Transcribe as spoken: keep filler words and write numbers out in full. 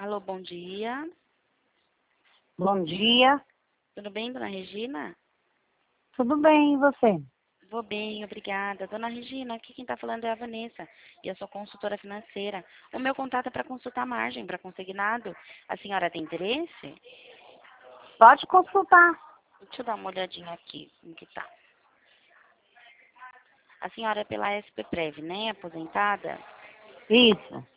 Alô, bom dia. Bom dia. Tudo bem, dona Regina? Tudo bem, e você? Vou bem, obrigada. Dona Regina, aqui quem está falando é a Vanessa, e eu sou consultora financeira. O meu contato é para consultar margem para consignado. A senhora tem interesse? Pode consultar. Deixa eu dar uma olhadinha aqui, como que tá. A senhora é pela S P Prev, né? Aposentada? Isso.